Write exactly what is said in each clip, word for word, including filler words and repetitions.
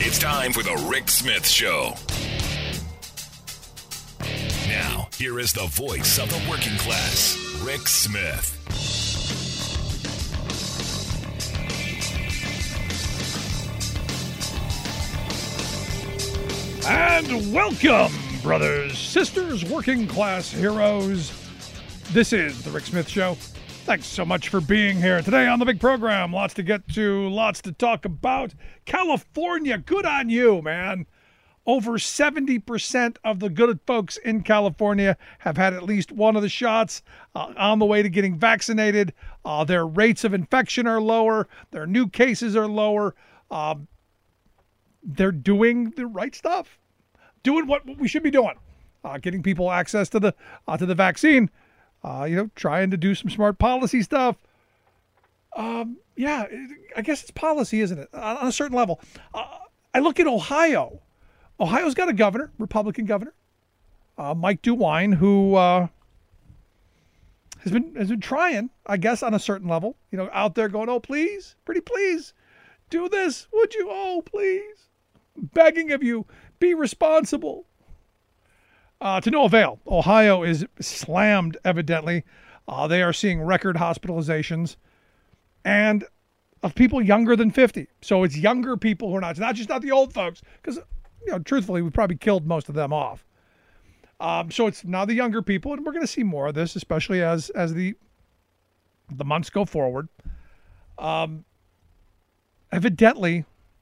It's time for the Rick Smith Show. Now, here is the voice of the working class, Rick Smith. And welcome, brothers, sisters, working class heroes. This is the Rick Smith Show. Thanks so much for being here today on the big program. Lots to get to, lots to talk about. California, good on you, man. Over seventy percent of the good folks in California have had at least one of the shots, uh, on the way to getting vaccinated. Uh, their rates of infection are lower. Their new cases are lower. Uh, they're doing the right stuff, doing what we should be doing, uh, getting people access to the uh, to the vaccine. Uh, you know, trying to do some smart policy stuff. Um, yeah, I guess it's policy, isn't it? On a certain level. Uh, I look at Ohio. Ohio's got a governor, Republican governor, uh, Mike DeWine, who uh, has been has been trying, I guess, on a certain level. You know, out there going, "Oh, please, pretty please, do this, would you? Oh, please, begging of you, be responsible." Uh, to no avail. Ohio is slammed, evidently. Uh, they are seeing record hospitalizations and of people younger than fifty. So it's younger people who are not, it's not just not the old folks, because, you know, truthfully, we probably killed most of them off. Um, so it's now the younger people, and we're going to see more of this, especially as as the the months go forward. Um, evidently,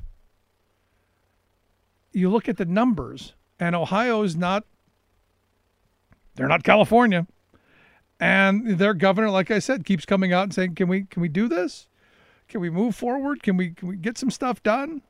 you look at the numbers, and Ohio is not, they're not California. And their governor, like I said, keeps coming out and saying, can we can we do this? Can we move forward? Can we can we get some stuff done?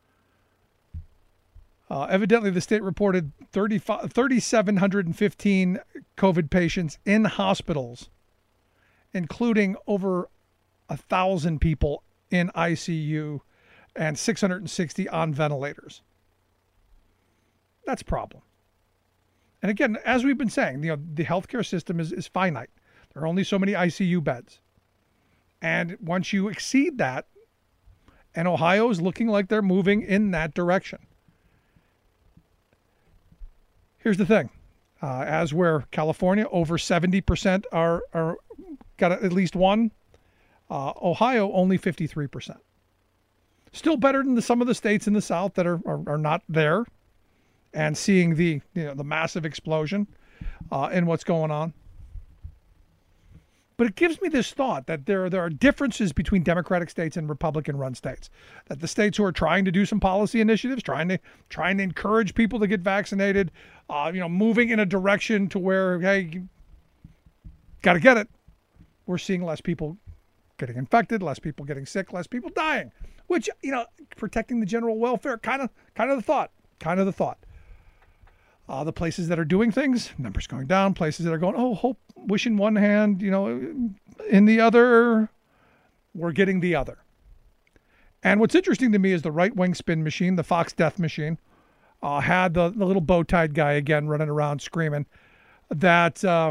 Uh, evidently, the state reported three thousand seven hundred fifteen COVID patients in hospitals, including over one thousand people in I C U and six hundred sixty on ventilators. That's a problem. And again, as we've been saying, you know, the healthcare system is, is finite. There are only so many I C U beds. And once you exceed that, and Ohio is looking like they're moving in that direction. Here's the thing. Uh, as where California, over seventy percent are, are got at least one. Uh, Ohio, only fifty-three percent. Still better than the, some of the states in the South that are, are, are not there. And seeing the you know the massive explosion uh, in what's going on. But it gives me this thought that there, there are differences between Democratic states and Republican-run states. That the states who are trying to do some policy initiatives, trying to trying to encourage people to get vaccinated, uh, you know, moving in a direction to where, hey, got to get it. We're seeing less people getting infected, less people getting sick, less people dying. Which, you know, protecting the general welfare, kind of, kind of the thought, kind of the thought. Uh, the places that are doing things, numbers going down. Places that are going, oh, hope, wish in one hand, you know, in the other, we're getting the other. And what's interesting to me is the right-wing spin machine, the Fox death machine, uh, had the, the little bow-tied guy again running around screaming that, uh,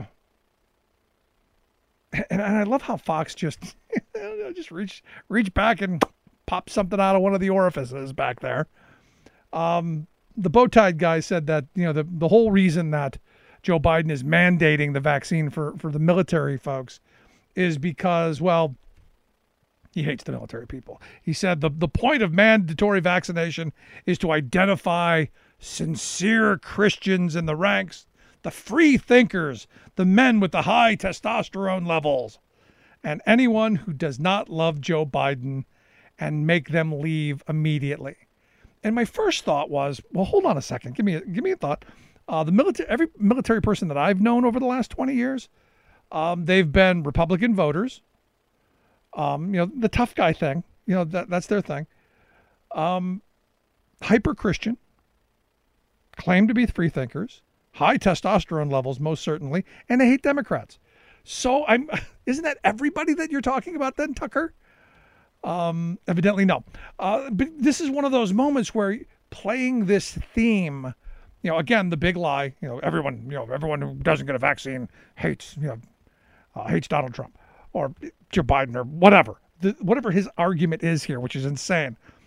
and, and I love how Fox just, just reach, reach back and pop something out of one of the orifices back there. Um, The bow-tied guy said that, you know, the, the whole reason that Joe Biden is mandating the vaccine for, for the military folks is because, well, he hates the military people. He said the, the point of mandatory vaccination is to identify sincere Christians in the ranks, the free thinkers, the men with the high testosterone levels, and anyone who does not love Joe Biden, and make them leave immediately. And my first thought was, well, hold on a second. Give me a, give me a thought. Uh, the military, every military person that I've known over the last twenty years, um, they've been Republican voters. Um, you know, the tough guy thing, you know, that that's their thing. Um, hyper Christian, claim to be free thinkers, high testosterone levels, most certainly, and they hate Democrats. So I'm, isn't that everybody that you're talking about then, Tucker? Um, evidently no. Uh, but this is one of those moments where playing this theme, you know, again, the big lie, you know, everyone, you know, everyone who doesn't get a vaccine hates, you know, uh, hates Donald Trump or Joe Biden or whatever, the, whatever his argument is here, which is insane.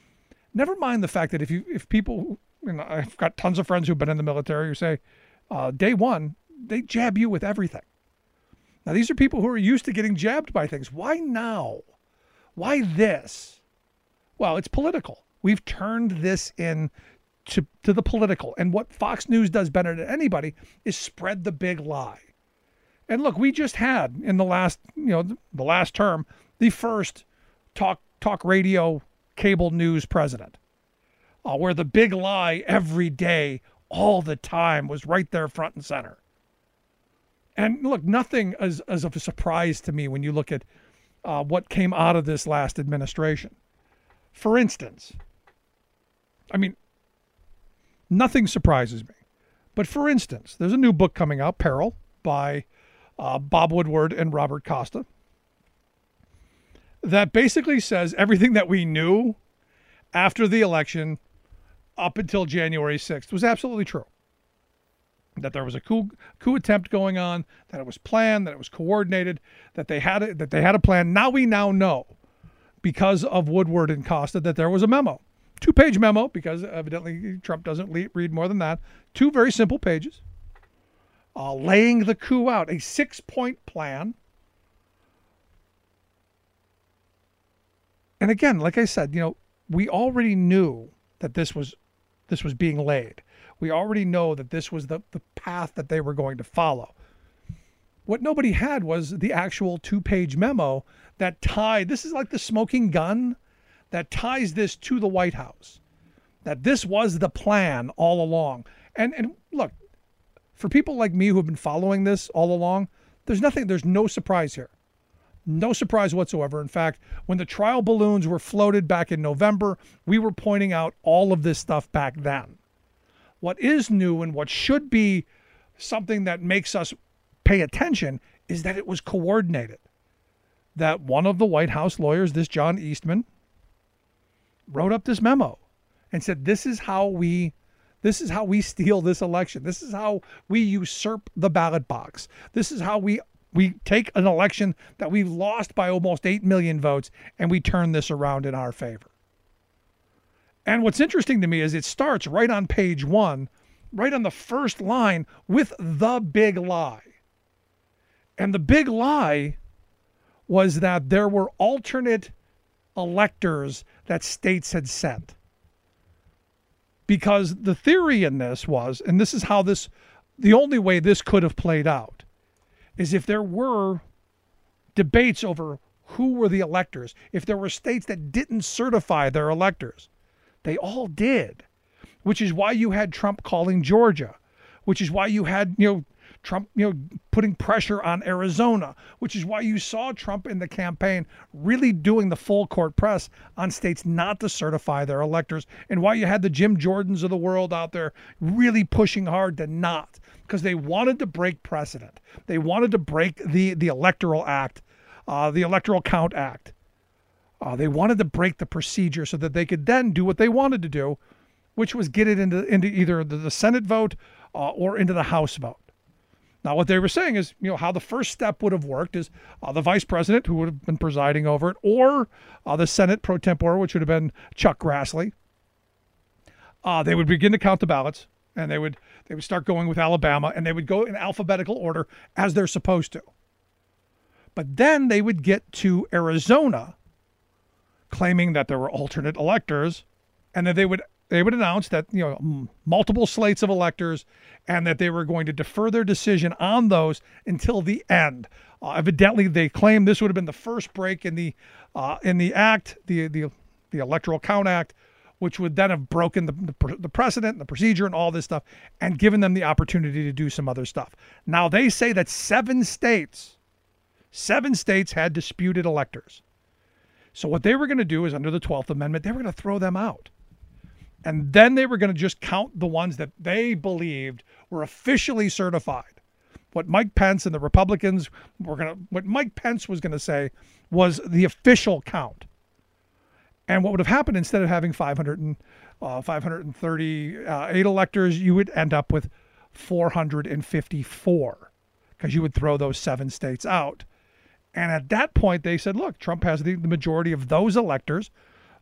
Never mind the fact that if you if people, you know, I've got tons of friends who've been in the military who say, uh, day one, they jab you with everything. Now, these are people who are used to getting jabbed by things. Why now? Why this? Well, it's political. We've turned this in to, to the political. And what Fox News does better than anybody is spread the big lie. And look, we just had in the last, you know, the last term, the first talk talk radio cable news president, uh, where the big lie every day, all the time, was right there front and center. And look, nothing as, as of a surprise to me when you look at uh, what came out of this last administration. For instance, I mean, nothing surprises me. But for instance, there's a new book coming out, Peril, by uh, Bob Woodward and Robert Costa, that basically says everything that we knew after the election up until January sixth was absolutely true. That there was a coup, coup attempt going on, that it was planned, that it was coordinated, that they had a, that they had a plan. Now we now know, because of Woodward and Costa, that there was a memo. Two-page memo, because evidently Trump doesn't le- read more than that. Two very simple pages, uh, laying the coup out, a six-point plan. And again, like I said, you know, we already knew that this was this was being laid. We already know that this was the, the path that they were going to follow. What nobody had was the actual two-page memo that tied, this is like the smoking gun that ties this to the White House, that this was the plan all along. And and look, for people like me who have been following this all along, there's nothing, there's no surprise here. No surprise whatsoever. In fact, when the trial balloons were floated back in November, we were pointing out all of this stuff back then. What is new and what should be something that makes us pay attention is that it was coordinated. That one of the White House lawyers, this John Eastman, wrote up this memo and said, this is how we this is how we steal this election. This is how we usurp the ballot box. This is how we we take an election that we've lost by almost eight million votes and we turn this around in our favor. And what's interesting to me is it starts right on page one, right on the first line, with the big lie. And the big lie was that there were alternate electors that states had sent. Because the theory in this was, and this is how this, the only way this could have played out, is if there were debates over who were the electors, if there were states that didn't certify their electors. They all did, which is why you had Trump calling Georgia, which is why you had, you know, Trump, you know, putting pressure on Arizona, which is why you saw Trump in the campaign really doing the full court press on states not to certify their electors, and why you had the Jim Jordans of the world out there really pushing hard to not, because they wanted to break precedent. They wanted to break the, the Electoral Act, uh, the Electoral Count Act. Uh, they wanted to break the procedure so that they could then do what they wanted to do, which was get it into, into either the, the Senate vote uh, or into the House vote. Now, what they were saying is, you know, how the first step would have worked is uh, the vice president, who would have been presiding over it, or uh, the Senate pro tempore, which would have been Chuck Grassley. Uh, they would begin to count the ballots, and they would they would start going with Alabama, and they would go in alphabetical order as they're supposed to. But then they would get to Arizona, claiming that there were alternate electors, and that they would they would announce that, you know, m- multiple slates of electors, and that they were going to defer their decision on those until the end. Uh, evidently, they claimed this would have been the first break in the uh, in the act, the the the Electoral Count Act, which would then have broken the, the the precedent, and the procedure, and all this stuff, and given them the opportunity to do some other stuff. Now they say that seven states, seven states had disputed electors. So what they were going to do is, under the twelfth Amendment, they were going to throw them out. And then they were going to just count the ones that they believed were officially certified. What Mike Pence and the Republicans were going to, what Mike Pence was going to say was the official count. And what would have happened, instead of having five hundred, uh, five hundred thirty-eight electors, you would end up with four hundred fifty-four, because you would throw those seven states out. And at that point, they said, look, Trump has the, the majority of those electors.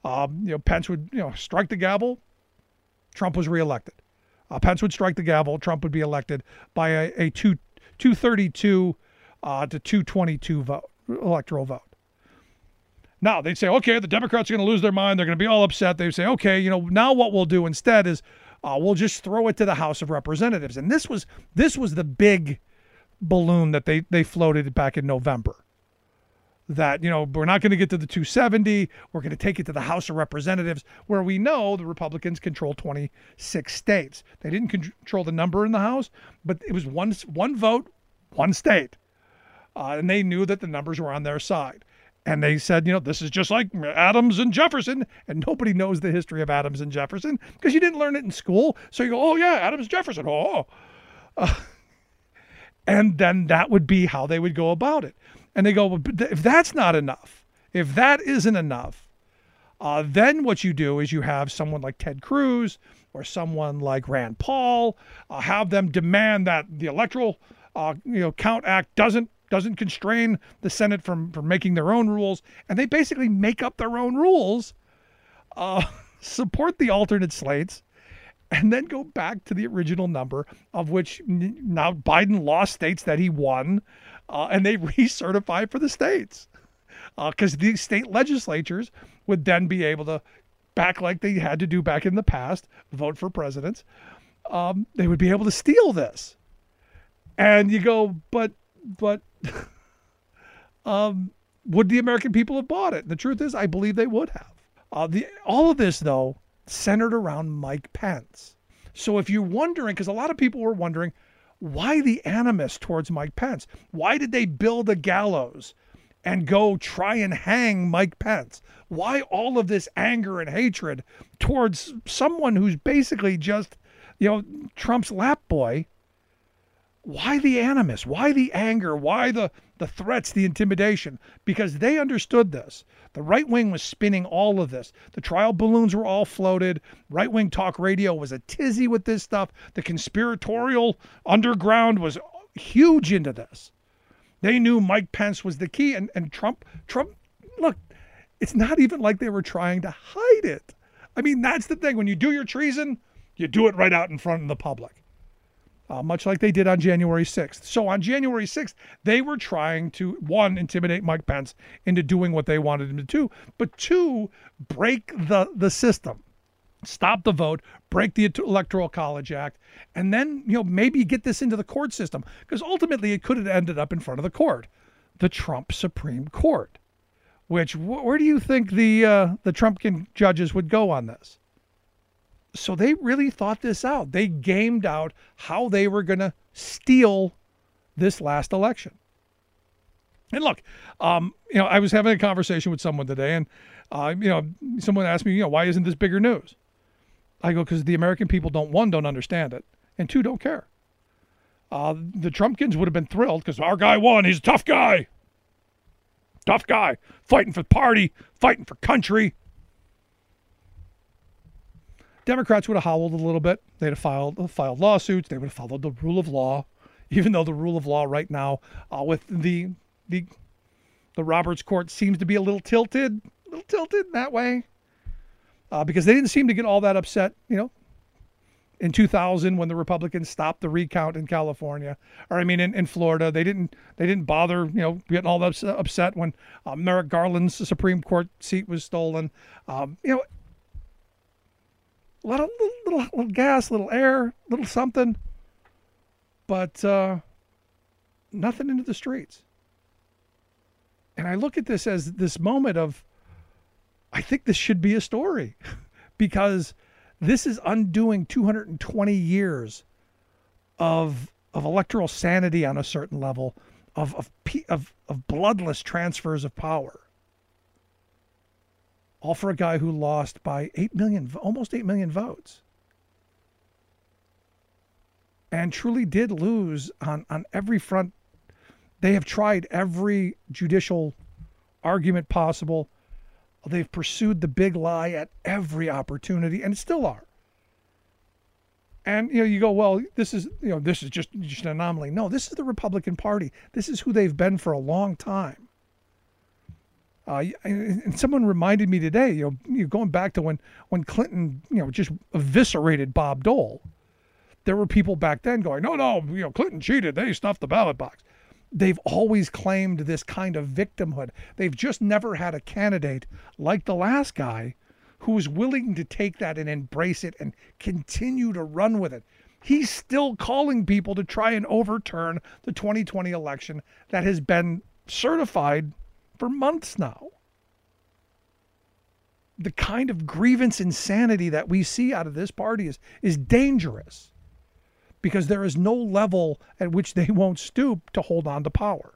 Um, you know, Pence would, you know, strike the gavel, Trump was reelected. Uh, Pence would strike the gavel, Trump would be elected by a, a two, 232 uh, to two twenty-two vote, electoral vote. Now, they'd say, okay, the Democrats are going to lose their mind. They're going to be all upset. They'd say, okay, you know, now what we'll do instead is uh, we'll just throw it to the House of Representatives. And this was this was the big balloon that they, they floated back in November. That, you know, we're not going to get to the two seventy. We're going to take it to the House of Representatives, where we know the Republicans control twenty-six states. They didn't control the number in the House, but it was one, one vote, one state. Uh, and they knew that the numbers were on their side. And they said, you know, this is just like Adams and Jefferson. And nobody knows the history of Adams and Jefferson because you didn't learn it in school. So you go, oh, yeah, Adams, Jefferson. Oh, uh, and then that would be how they would go about it. And they go, well, if that's not enough, if that isn't enough, uh, then what you do is you have someone like Ted Cruz or someone like Rand Paul, uh, have them demand that the Electoral uh, you know, Count Act doesn't doesn't constrain the Senate from, from making their own rules. And they basically make up their own rules, uh, support the alternate slates, and then go back to the original number, of which now Biden lost states that he won, uh, and they recertify for the states. Because uh, these state legislatures would then be able to, back like they had to do back in the past, vote for presidents. Um, they would be able to steal this. And you go, but, but, um, would the American people have bought it? And the truth is, I believe they would have. Uh, the all of this, though, centered around Mike Pence. So if you're wondering, because a lot of people were wondering, why the animus towards Mike Pence? Why did they build a gallows and go try and hang Mike Pence? Why all of this anger and hatred towards someone who's basically just, you know, Trump's lap boy? Why the animus? Why the anger? Why the, the threats, the intimidation? Because they understood this. The right wing was spinning all of this. The trial balloons were all floated. Right wing talk radio was a tizzy with this stuff. The conspiratorial underground was huge into this. They knew Mike Pence was the key. And, and Trump, Trump, look, it's not even like they were trying to hide it. I mean, that's the thing. When you do your treason, you do it right out in front of the public. Uh, much like they did on January sixth. So on January sixth, they were trying to, one, intimidate Mike Pence into doing what they wanted him to do, but two, break the, the system, stop the vote, break the Electoral College Act, and then, you know, maybe get this into the court system, because ultimately it could have ended up in front of the court, the Trump Supreme Court, which, wh- where do you think the, uh, the Trumpkin judges would go on this? So they really thought this out. They gamed out how they were going to steal this last election. And look, um, you know, I was having a conversation with someone today, and uh, you know, someone asked me, you know, why isn't this bigger news? I go, because the American people don't, one, don't understand it, and two, don't care. Uh, the Trumpkins would have been thrilled because our guy won. He's a tough guy. Tough guy. Fighting for the party, fighting for country. Democrats would have howled a little bit. They'd have filed, filed lawsuits. They would have followed the rule of law, even though the rule of law right now uh, with the, the the Roberts Court seems to be a little tilted, a little tilted in that way, uh, because they didn't seem to get all that upset, you know, in two thousand when the Republicans stopped the recount in California, or I mean in, in Florida. They didn't they didn't bother, you know, getting all that upset when uh, Merrick Garland's Supreme Court seat was stolen. Um, you know. A lot of little, little, little gas, little air, little something, but uh, nothing into the streets. And I look at this as this moment of, I think this should be a story, because this is undoing two hundred twenty years of of electoral sanity on a certain level, of of of, of bloodless transfers of power. All for a guy who lost by eight million, almost eight million votes. And truly did lose on, on every front. They have tried every judicial argument possible. They've pursued the big lie at every opportunity, and still are. And, you know, you go, well, this is, you know, this is just, just an anomaly. No, this is the Republican Party. This is who they've been for a long time. Uh, and someone reminded me today, you know, you know, going back to when, when Clinton, you know, just eviscerated Bob Dole. There were people back then going, no, no, you know, Clinton cheated. They stuffed the ballot box. They've always claimed this kind of victimhood. They've just never had a candidate like the last guy who was willing to take that and embrace it and continue to run with it. He's still calling people to try and overturn the twenty twenty election that has been certified for months now. The kind of grievance insanity that we see out of this party is, is dangerous, because there is no level at which they won't stoop to hold on to power.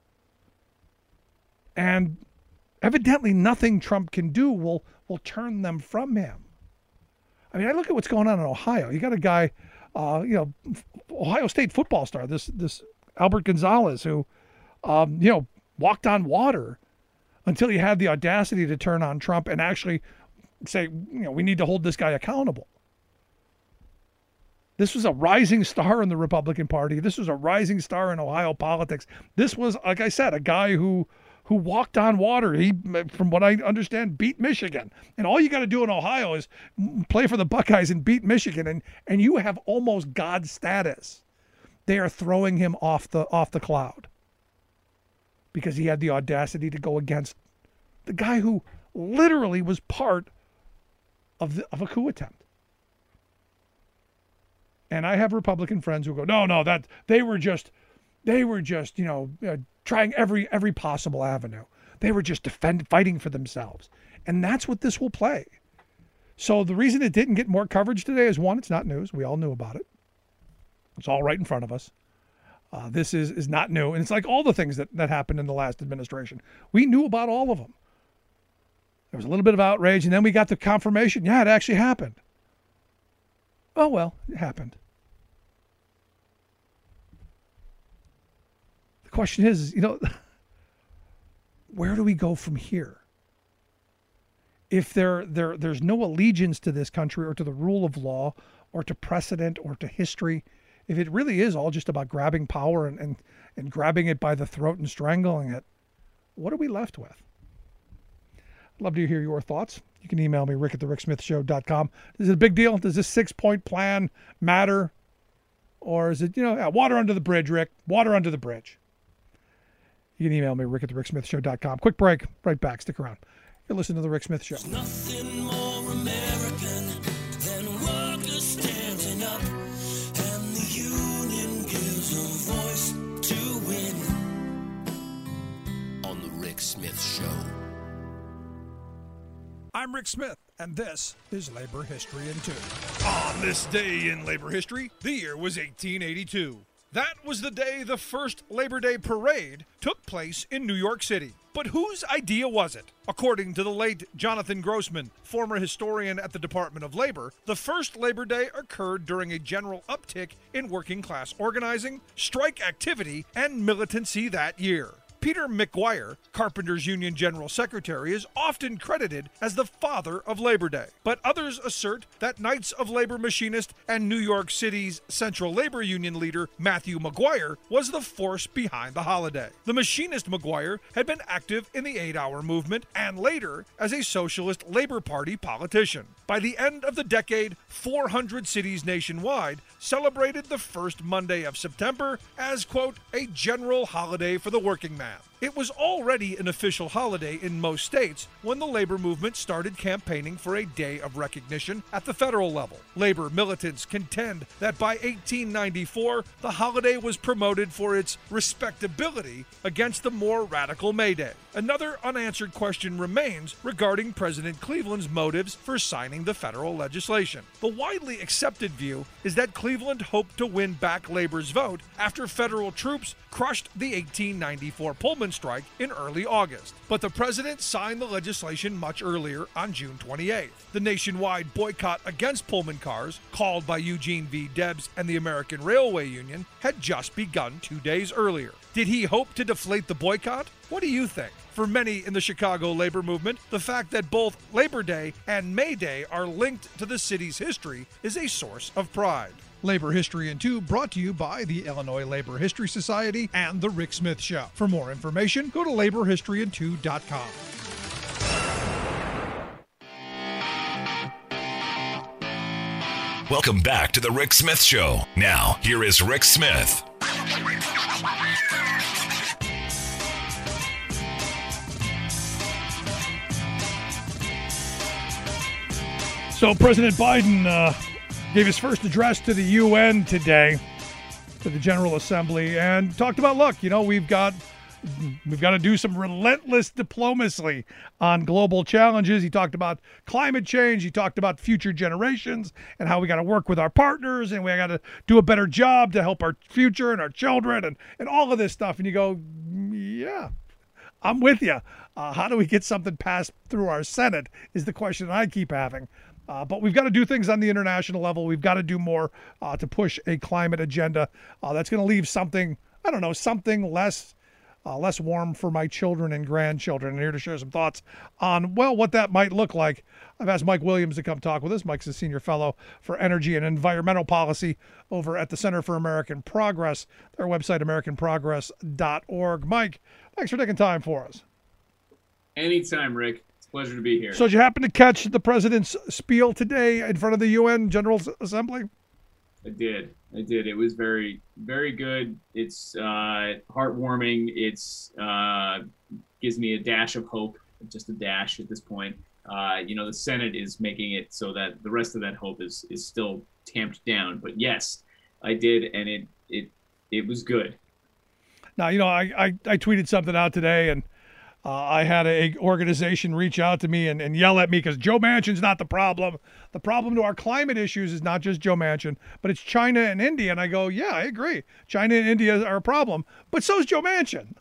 And evidently nothing Trump can do will, will turn them from him. I mean, I look at what's going on in Ohio. You got a guy, uh, you know, Ohio State football star, this this Albert Gonzalez, who, um, you know, walked on water until he had the audacity to turn on Trump and actually say, you know, we need to hold this guy accountable. This was a rising star in the Republican Party. This was a rising star in Ohio politics. This was, like I said, a guy who who walked on water. He, from what I understand, beat Michigan. And all you got to do in Ohio is play for the Buckeyes and beat Michigan, and and you have almost God status. They are throwing him off the off the cloud because he had the audacity to go against the guy who literally was part of the, of a coup attempt. And I have Republican friends who go, no, no, that they were just, they were just, you know, uh, trying every every possible avenue. They were just defend, fighting for themselves. And that's what this will play. So the reason it didn't get more coverage today is, one, it's not news. We all knew about it. It's all right in front of us. Uh, this is, is not new. And it's like all the things that, that happened in the last administration. We knew about all of them. There was a little bit of outrage, and then we got the confirmation. Yeah, it actually happened. Oh, well, it happened. The question is, you know, where do we go from here? If there, there, there's no allegiance to this country or to the rule of law or to precedent or to history, if it really is all just about grabbing power and, and, and grabbing it by the throat and strangling it, what are we left with? I'd love to hear your thoughts. You can email me, rick at the rick smith show dot com. Is it a big deal? Does this six-point plan matter? Or is it, you know, yeah, water under the bridge, Rick. Water under the bridge. You can email me, rick at the rick smith show dot com. Quick break. Right back. Stick around. You're listening to The Rick Smith Show. There's nothing more American than workers standing up, and the union gives a voice to win. On The Rick Smith Show. I'm Rick Smith, and this is Labor History in Two. On this day in labor history, the year was eighteen eighty-two. That was the day the first Labor Day parade took place in New York City. But whose idea was it? According to the late Jonathan Grossman, former historian at the Department of Labor, the first Labor Day occurred during a general uptick in working class organizing, strike activity, and militancy that year. Peter McGuire, Carpenters Union General Secretary, is often credited as the father of Labor Day. But others assert that Knights of Labor machinist and New York City's Central Labor Union leader Matthew McGuire was the force behind the holiday. The machinist McGuire had been active in the eight-hour movement and later as a Socialist Labor Party politician. By the end of the decade, four hundred cities nationwide celebrated the first Monday of September as, quote, a general holiday for the working man. It was already an official holiday in most states when the labor movement started campaigning for a day of recognition at the federal level. Labor militants contend that by eighteen ninety-four, the holiday was promoted for its respectability against the more radical May Day. Another unanswered question remains regarding President Cleveland's motives for signing the federal legislation. The widely accepted view is that Cleveland hoped to win back labor's vote after federal troops crushed the eighteen ninety-four Pullman strike in early August. But the president signed the legislation much earlier on June twenty-eighth. The nationwide boycott against Pullman cars, called by Eugene V. Debs and the American Railway Union, had just begun two days earlier. Did he hope to deflate the boycott? What do you think? For many in the Chicago labor movement, the fact that both Labor Day and May Day are linked to the city's history is a source of pride. Labor History in Two, brought to you by the Illinois Labor History Society and The Rick Smith Show. For more information, go to labor history in two dot com. Welcome back to the Rick Smith Show. Now, here is Rick Smith. So President Biden uh, gave his first address to the U N today, to the General Assembly, and talked about, look, you know, we've got we've got to do some relentless diplomacy on global challenges. He talked about climate change. He talked about future generations and how we got to work with our partners and we got to do a better job to help our future and our children and, and all of this stuff. And you go, yeah, I'm with you. Uh, how do we get something passed through our Senate is the question I keep having. Uh, but we've got to do things on the international level. We've got to do more uh, to push a climate agenda uh, that's going to leave something, I don't know, something less uh, less warm for my children and grandchildren. And here to share some thoughts on, well, what that might look like. I've asked Mike Williams to come talk with us. Mike's a senior fellow for energy and environmental policy over at the Center for American Progress, their website, american progress dot org. Mike, thanks for taking time for us. Anytime, Rick. Pleasure to be here. So did you happen to catch the president's spiel today in front of the U N General Assembly? I did. I did. It was very, very good. It's uh, heartwarming. It's uh, gives me a dash of hope, just a dash at this point. Uh, you know, the Senate is making it so that the rest of that hope is is still tamped down. But yes, I did, and it it it was good. Now, you know, I I, I tweeted something out today, and Uh, I had a organization reach out to me and, and yell at me because Joe Manchin's not the problem. The problem to our climate issues is not just Joe Manchin, but it's China and India. And I go, yeah, I agree. China and India are a problem, but so is Joe Manchin.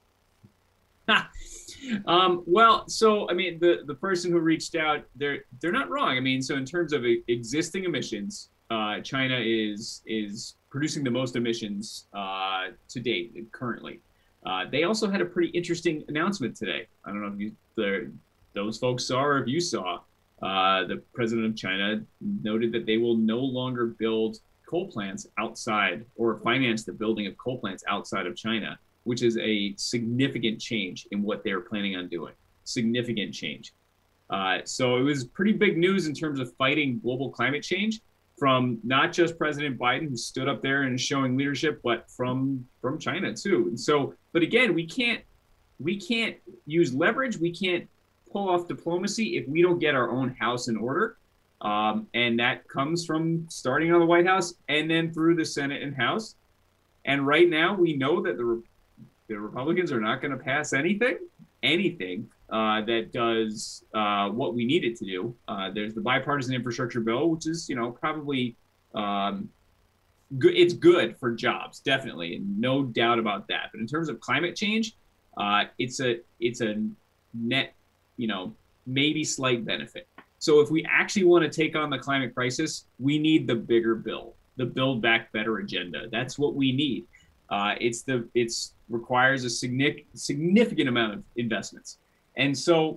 um, well, so, I mean, the, the person who reached out, they're they're not wrong. I mean, so in terms of existing emissions, uh, China is is producing the most emissions uh, to date currently. Uh, they also had a pretty interesting announcement today. I don't know if you, the, those folks saw or if you saw. Uh, the president of China noted that they will no longer build coal plants outside or finance the building of coal plants outside of China, which is a significant change in what they're planning on doing. Significant change. Uh, so it was pretty big news in terms of fighting global climate change, from not just President Biden, who stood up there and is showing leadership, but from from China too. And so, but again, we can't we can't use leverage. We can't pull off diplomacy if we don't get our own house in order. Um, and that comes from starting on the White House and then through the Senate and House. And right now, we know that the the Republicans are not going to pass anything, anything uh, that does uh, what we need it to do. Uh, there's the bipartisan infrastructure bill, which is, you know, probably um, good. It's good for jobs, definitely, and no doubt about that. But in terms of climate change, uh, it's a it's a net, you know, maybe slight benefit. So if we actually want to take on the climate crisis, we need the bigger bill, the Build Back Better agenda. That's what we need. Uh, it's the it's requires a significant significant amount of investments, and so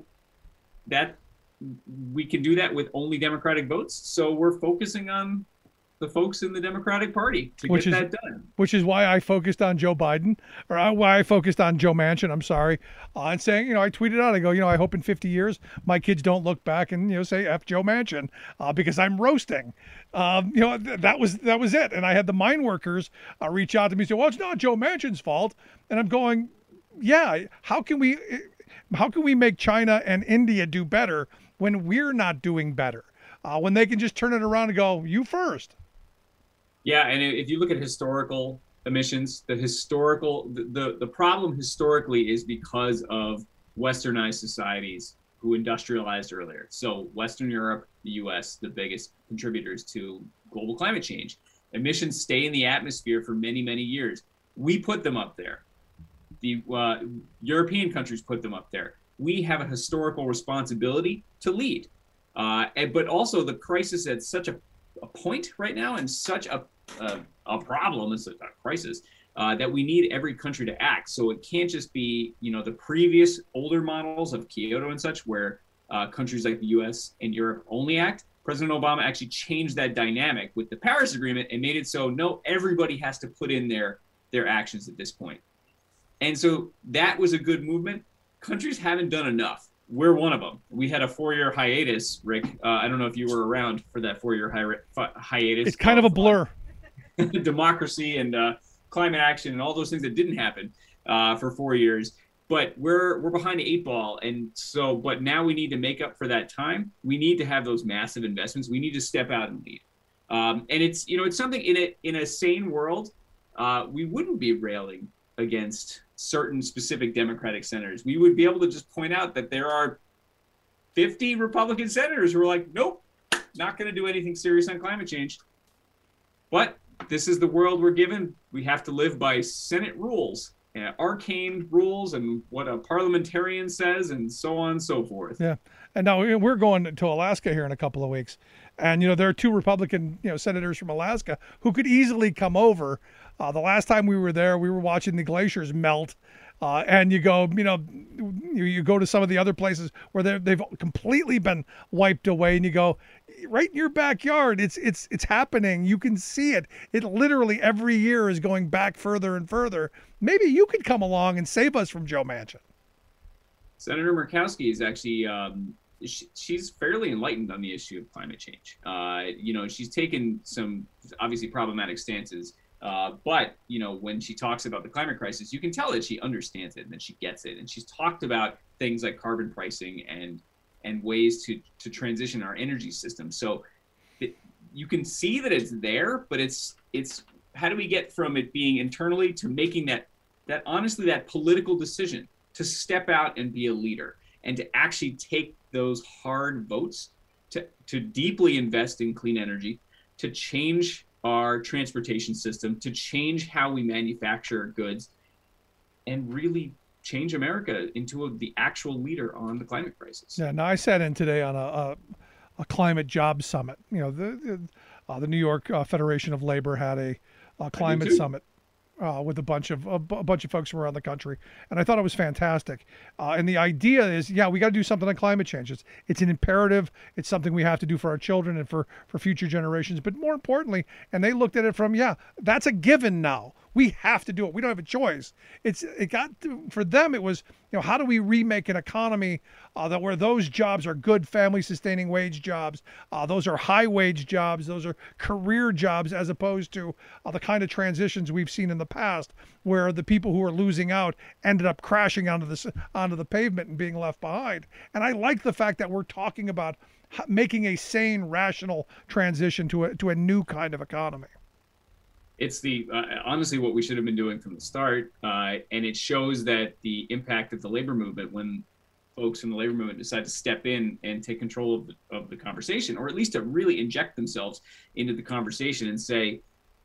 that we can do that with only Democratic votes. So we're focusing on the folks in the Democratic Party to which get is, that done. Which is why I focused on Joe Biden, or why I focused on Joe Manchin, I'm sorry, uh, and saying, you know, I tweeted out, I go, you know, I hope in fifty years my kids don't look back and, you know, say F Joe Manchin uh, because I'm roasting. Um, you know, th- that was that was it. And I had the mine workers uh, reach out to me and say, well, it's not Joe Manchin's fault. And I'm going, yeah, how can we how can we make China and India do better when we're not doing better? Uh, when they can just turn it around and go, you first. Yeah, and if you look at historical emissions, the historical the, the, the problem historically is because of westernized societies who industrialized earlier. So Western Europe, the U S, the biggest contributors to global climate change. Emissions stay in the atmosphere for many, many years. We put them up there. The uh, European countries put them up there. We have a historical responsibility to lead. Uh, and, but also the crisis at such a, a point right now and such a Uh, a problem, it's a, a crisis, uh, that we need every country to act. So it can't just be, you know, the previous older models of Kyoto and such, where uh, countries like the U S and Europe only act. President Obama actually changed that dynamic with the Paris Agreement and made it so no, everybody has to put in their their actions at this point. And so that was a good movement. Countries haven't done enough. we're one of them. We had a four-year hiatus, Rick. Uh, I don't know if you were around for that four-year hi- hiatus. It's kind of a blur. Uh, democracy and uh, climate action and all those things that didn't happen uh, for four years. But we're we're behind the eight ball, and so but now we need to make up for that time. We need to have those massive investments. We need to step out and lead. Um, and it's you know it's something in a in a sane world, uh, we wouldn't be railing against certain specific Democratic senators. We would be able to just point out that there are fifty Republican senators who are like, nope, not going to do anything serious on climate change. But this is the world we're given. We have to live by Senate rules. Uh, arcane rules and what a parliamentarian says and so on and so forth. Yeah. And now we're going to Alaska here in a couple of weeks. And, you know, there are two Republican, you know, senators from Alaska who could easily come over. Uh, the last time we were there, we were watching the glaciers melt. Uh, and you go, you know, you, you go to some of the other places where they've completely been wiped away, and you go, right in your backyard, it's it's it's happening. You can see it. It literally every year is going back further and further. Maybe you could come along and save us from Joe Manchin. Senator Murkowski is actually, um, she, she's fairly enlightened on the issue of climate change. Uh, you know, she's taken some obviously problematic stances. Uh, but, you know, when she talks about the climate crisis, you can tell that she understands it and that she gets it. And she's talked about things like carbon pricing and and ways to, to transition our energy system. So it, you can see that it's there, but it's it's how do we get from it being internally to making that that honestly that political decision to step out and be a leader and to actually take those hard votes to, to deeply invest in clean energy, to change our transportation system, to change how we manufacture goods, and really change America into a, the actual leader on the climate crisis. Yeah. Now I sat in today on a a, a climate job summit. You know, the the, uh, the New York uh, Federation of Labor had a, a climate summit uh, with a bunch of a, b- a bunch of folks from around the country, and I thought it was fantastic. Uh, and the idea is, yeah, we got to do something on climate change. It's it's an imperative. It's something we have to do for our children and for for future generations. But more importantly, and they looked at it from, yeah, that's a given now. We have to do it. We don't have a choice. It's it got to, for them. It was, you know, how do we remake an economy uh, that where those jobs are good, family-sustaining wage jobs. Uh, those are high-wage jobs. Those are career jobs, as opposed to uh, the kind of transitions we've seen in the past, where the people who are losing out ended up crashing onto the onto the pavement and being left behind. And I like the fact that we're talking about making a sane, rational transition to a to a new kind of economy. It's the uh, honestly what we should have been doing from the start, uh, and it shows that the impact of the labor movement when folks in the labor movement decide to step in and take control of the, of the conversation, or at least to really inject themselves into the conversation and say,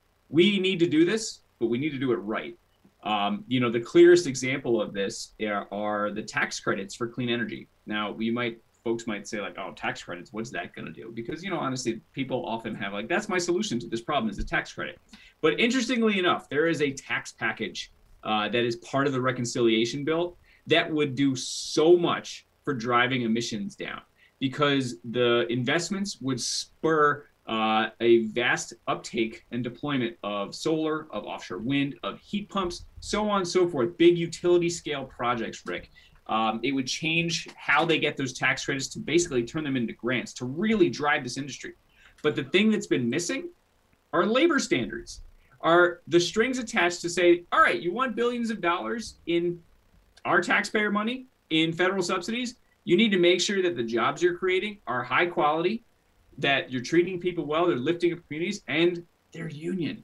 we need to do this, but we need to do it right. Um, you know, the clearest example of this are, are the tax credits for clean energy. Now, you might folks might say like, oh, tax credits, what's that going to do? Because, you know, honestly, people often have like, that's my solution to this problem is a tax credit. But interestingly enough, there is a tax package uh, that is part of the reconciliation bill that would do so much for driving emissions down, because the investments would spur uh, a vast uptake and deployment of solar, of offshore wind, of heat pumps, so on and so forth, big utility scale projects, Rick. Um, it would change how they get those tax credits to basically turn them into grants to really drive this industry. But the thing that's been missing are labor standards, are the strings attached to say, all right, you want billions of dollars in our taxpayer money, in federal subsidies, you need to make sure that the jobs you're creating are high quality, that you're treating people well, they're lifting up communities, and they're union.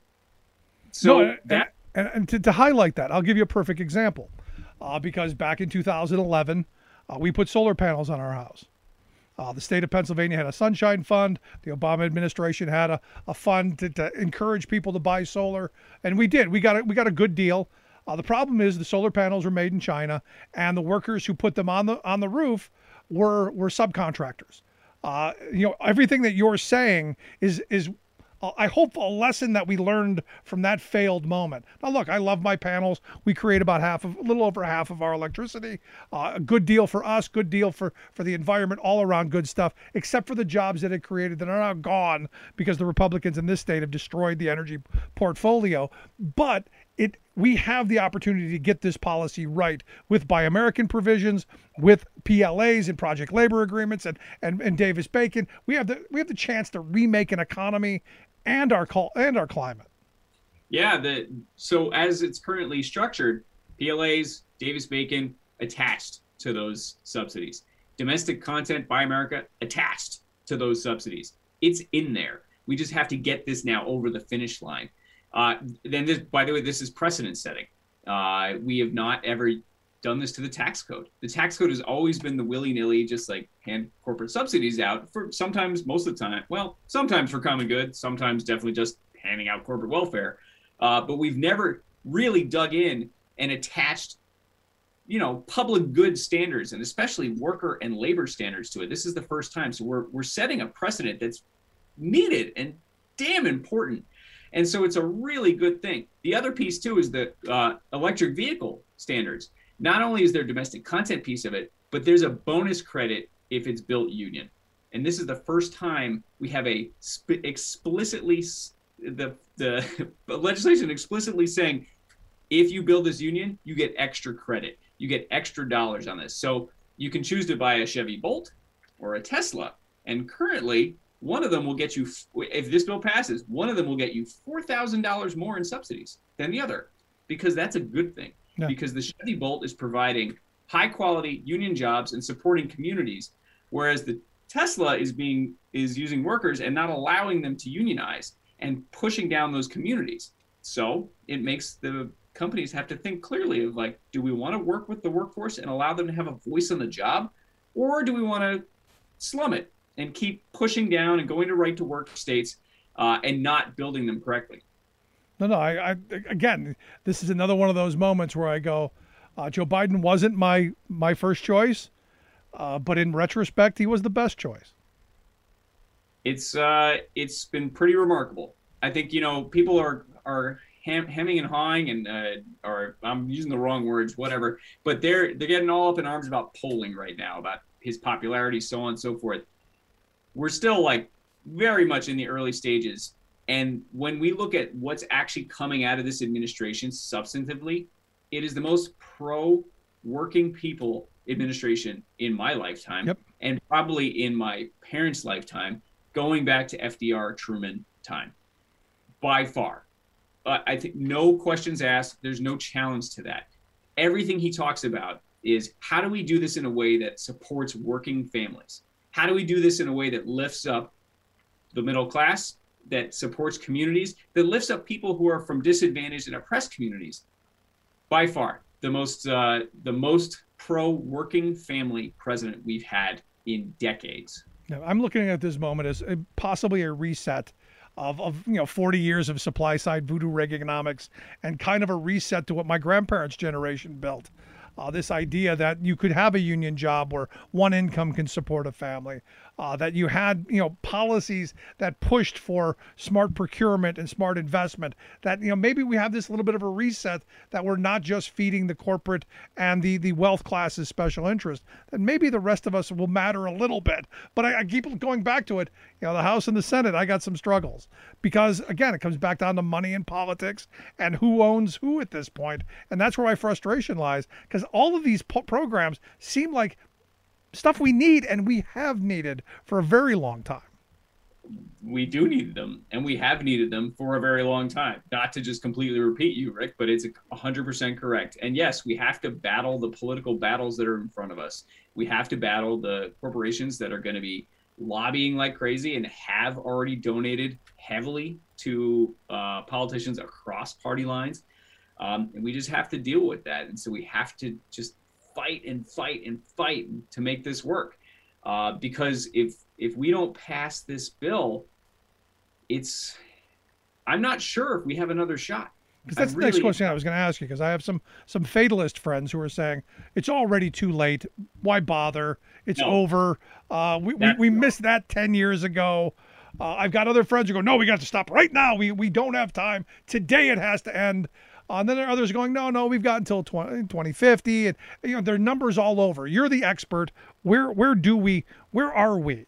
So no, that and, and to, to highlight that, I'll give you a perfect example. Uh, because back in two thousand eleven, uh, we put solar panels on our house. Uh, the state of Pennsylvania had a sunshine fund. The Obama administration had a, a fund to, to encourage people to buy solar, and we did. We got a, we got a good deal. Uh, the problem is the solar panels were made in China, and the workers who put them on the on the roof were were subcontractors. Uh, you know, everything that you're saying is is. I hope a lesson that we learned from that failed moment. Now, look, I love my panels. We create about half of, a little over half of our electricity. Uh, a good deal for us, good deal for, for the environment, all around good stuff, except for the jobs that it created that are now gone because the Republicans in this state have destroyed the energy portfolio. But it we have the opportunity to get this policy right with Buy American provisions, with P L As and project labor agreements, and and, and Davis Bacon. We have the we have the chance to remake an economy and our call and our climate. Yeah, the so as it's currently structured, P L As, Davis Bacon attached to those subsidies. Domestic content, Buy America attached to those subsidies. It's in there. We just have to get this now over the finish line. Uh, then, this, by the way, this is precedent setting. Uh, we have not ever done this to the tax code. The tax code has always been the willy-nilly, just like hand corporate subsidies out for sometimes, most of the time, well, sometimes for common good, sometimes definitely just handing out corporate welfare. Uh, but we've never really dug in and attached, you know, public good standards and especially worker and labor standards to it. This is the first time. So we're we're setting a precedent that's needed and damn important. And so it's a really good thing. The other piece too is the uh, electric vehicle standards. Not only is there a domestic content piece of it, but there's a bonus credit if it's built union. And this is the first time we have a sp- explicitly the the legislation explicitly saying, if you build this union, you get extra credit. You get extra dollars on this. So you can choose to buy a Chevy Bolt or a Tesla. And currently, one of them will get you, if this bill passes, one of them will get you four thousand dollars more in subsidies than the other, because that's a good thing. Yeah. Because the Chevy Bolt is providing high quality union jobs and supporting communities, whereas the Tesla is being is using workers and not allowing them to unionize and pushing down those communities. So it makes the companies have to think clearly of like, do we want to work with the workforce and allow them to have a voice on the job, or do we want to slum it and keep pushing down and going to right to work states uh, and not building them correctly? No, no. I, I again, this is another one of those moments where I go, uh, Joe Biden wasn't my my first choice, uh, but in retrospect, he was the best choice. It's uh, it's been pretty remarkable. I think, you know, people are are hem, hemming and hawing and uh, or I'm using the wrong words, whatever. But they're they're getting all up in arms about polling right now, about his popularity, so on and so forth. We're still like very much in the early stages. And when we look at what's actually coming out of this administration substantively, it is the most pro working people administration in my lifetime, yep. and probably in my parents' lifetime, going back to F D R, Truman time, by far. Uh, I think no questions asked. There's no challenge to that. Everything he talks about is, how do we do this in a way that supports working families? How do we do this in a way that lifts up the middle class, that supports communities, that lifts up people who are from disadvantaged and oppressed communities? By far, the most uh, the most pro-working family president we've had in decades. Now, I'm looking at this moment as a, possibly a reset of, of you know forty years of supply side voodoo Reaganomics, and kind of a reset to what my grandparents' generation built. Uh, this idea that you could have a union job where one income can support a family, uh, that you had, you know, policies that pushed for smart procurement and smart investment, that, you know, maybe we have this little bit of a reset, that we're not just feeding the corporate and the, the wealth classes special interest, that maybe the rest of us will matter a little bit. But I, I keep going back to it, you know, the House and the Senate, I got some struggles because, again, it comes back down to money and politics and who owns who at this point. And that's where my frustration lies, because all of these po- programs seem like stuff we need and we have needed for a very long time. We do need them, and we have needed them for a very long time. Not to just completely repeat you, Rick, but it's one hundred percent correct. And yes, we have to battle the political battles that are in front of us. We have to battle the corporations that are going to be lobbying like crazy and have already donated heavily to uh, politicians across party lines. Um, and we just have to deal with that. And so we have to just fight and fight and fight to make this work. Uh, because if if we don't pass this bill, it's I'm not sure if we have another shot. Because that's I the really, next question I was going to ask you, because I have some some fatalist friends who are saying it's already too late. Why bother? It's No. over. Uh, we we, That's we no. missed that ten years ago. Uh, I've got other friends who go, no, we got to stop right now. We we don't have time. Today it has to end. Uh, and then there are others going, no, no, we've got until twenty fifty. And, you know, there are numbers all over. You're the expert. Where where do we, where are we?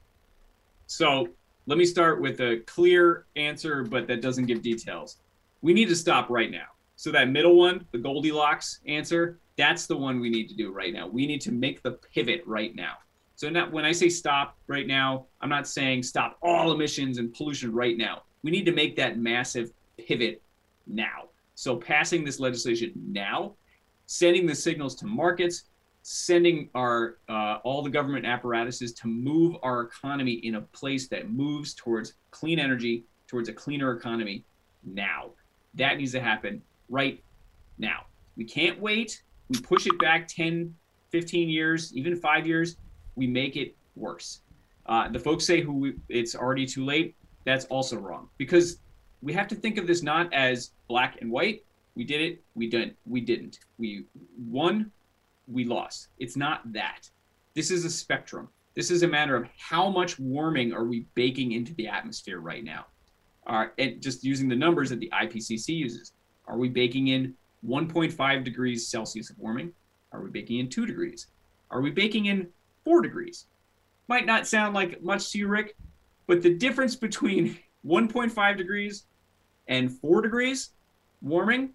So let me start with a clear answer, but that doesn't give details. We need to stop right now. So that middle one, the Goldilocks answer, that's the one we need to do right now. We need to make the pivot right now. So not, when I say stop right now, I'm not saying stop all emissions and pollution right now. We need to make that massive pivot now. So passing this legislation now, sending the signals to markets, sending our uh, all the government apparatuses to move our economy in a place that moves towards clean energy, towards a cleaner economy now. That needs to happen right now. We can't wait. We push it back ten, fifteen years, even five years. We make it worse. Uh, the folks say who we, it's already too late. That's also wrong, because we have to think of this not as black and white. We did it. We didn't. We didn't. We won. We lost. It's not that. This is a spectrum. This is a matter of how much warming are we baking into the atmosphere right now. Uh, and just using the numbers that the I P C C uses. Are we baking in one point five degrees Celsius of warming? Are we baking in two degrees? Are we baking in four degrees? Might not sound like much to you, Rick, but the difference between one point five degrees and four degrees warming